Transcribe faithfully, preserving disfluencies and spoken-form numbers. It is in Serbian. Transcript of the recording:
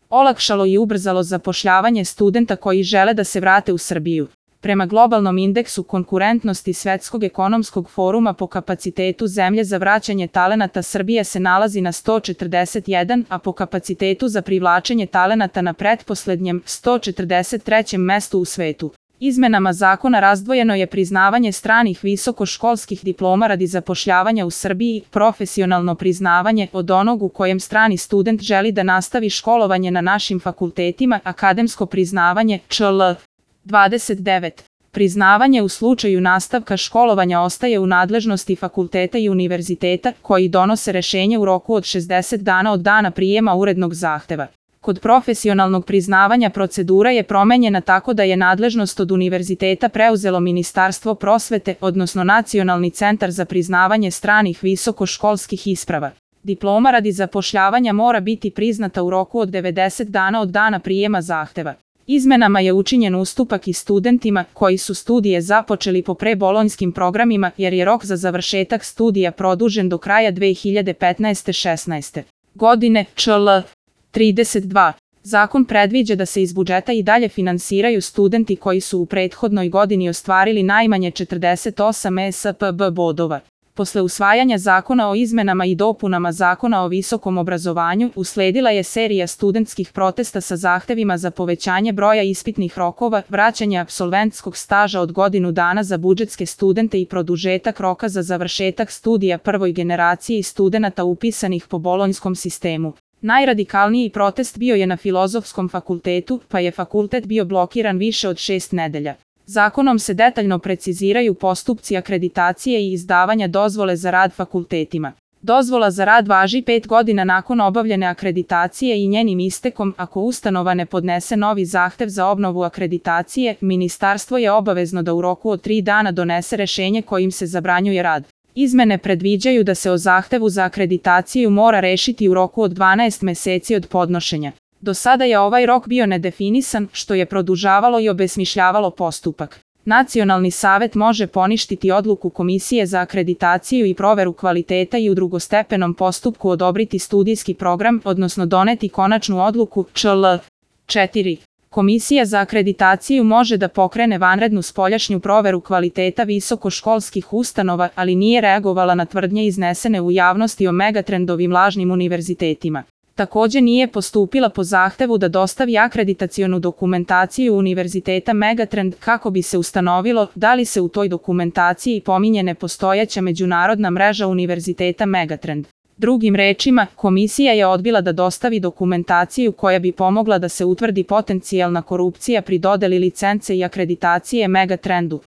olakšalo i ubrzalo zapošljavanje studenta koji žele da se vrate u Srbiju. Prema globalnom indeksu konkurentnosti Svetskog ekonomskog foruma po kapacitetu zemlje za vraćanje talenata Srbija se nalazi na sto četrdeset jedan, a po kapacitetu za privlačenje talenata na pretposlednjem sto četrdeset trećem mestu u svetu. Izmenama zakona razdvojeno je priznavanje stranih visokoškolskih diploma radi zapošljavanja u Srbiji, profesionalno priznavanje od onog u kojem strani student želi da nastavi školovanje na našim fakultetima, akademsko priznavanje čl. dvadeset devet. Priznavanje u slučaju nastavka školovanja ostaje u nadležnosti fakulteta i univerziteta, koji donose rešenje u roku od šezdeset dana od dana prijema urednog zahteva. Kod profesionalnog priznavanja procedura je promenjena tako da je nadležnost od univerziteta preuzelo Ministarstvo prosvete, odnosno Nacionalni centar za priznavanje stranih visokoškolskih isprava. Diploma radi zapošljavanja mora biti priznata u roku od devedeset dana od dana prijema zahteva. Izmenama je učinjen ustupak i studentima koji su studije započeli po prebolonjskim programima jer je rok za završetak studija produžen do kraja dve hiljade petnaeste šesnaeste. godine čl. trideset dva. Zakon predviđa da se iz budžeta i dalje finansiraju studenti koji su u prethodnoj godini ostvarili najmanje četrdeset osam E S P B bodova. Posle usvajanja zakona o izmenama i dopunama Zakona o visokom obrazovanju, usledila je serija studentskih protesta sa zahtevima za povećanje broja ispitnih rokova, vraćanje apsolventskog staža od godinu dana za budžetske studente i produžetak roka za završetak studija prvoj generaciji studenata upisanih po bolonjskom sistemu. Najradikalniji protest bio je na Filozofskom fakultetu, pa je fakultet bio blokiran više od šest nedelja. Zakonom se detaljno preciziraju postupci akreditacije i izdavanja dozvole za rad fakultetima. Dozvola za rad važi pet godina nakon obavljene akreditacije i njenim istekom, ako ustanova ne podnese novi zahtev za obnovu akreditacije, ministarstvo je obavezno da u roku od tri dana donese rešenje kojim se zabranjuje rad. Izmene predviđaju da se o zahtevu za akreditaciju mora rešiti u roku od dvanaest meseci od podnošenja. Do sada je ovaj rok bio nedefinisan, što je produžavalo i obesmišljavalo postupak. Nacionalni savet može poništiti odluku Komisije za akreditaciju i proveru kvaliteta i u drugostepenom postupku odobriti studijski program, odnosno doneti konačnu odluku čl. četiri. Komisija za akreditaciju može da pokrene vanrednu spoljašnju proveru kvaliteta visokoškolskih ustanova, ali nije reagovala na tvrdnje iznesene u javnosti o megatrendovim lažnim univerzitetima. Takođe nije postupila po zahtevu da dostavi akreditacionu dokumentaciju Univerziteta Megatrend kako bi se ustanovilo da li se u toj dokumentaciji pominje nepostojeća međunarodna mreža Univerziteta Megatrend. Drugim rečima, komisija je odbila da dostavi dokumentaciju koja bi pomogla da se utvrdi potencijalna korupcija pri dodeli licence i akreditacije Megatrendu.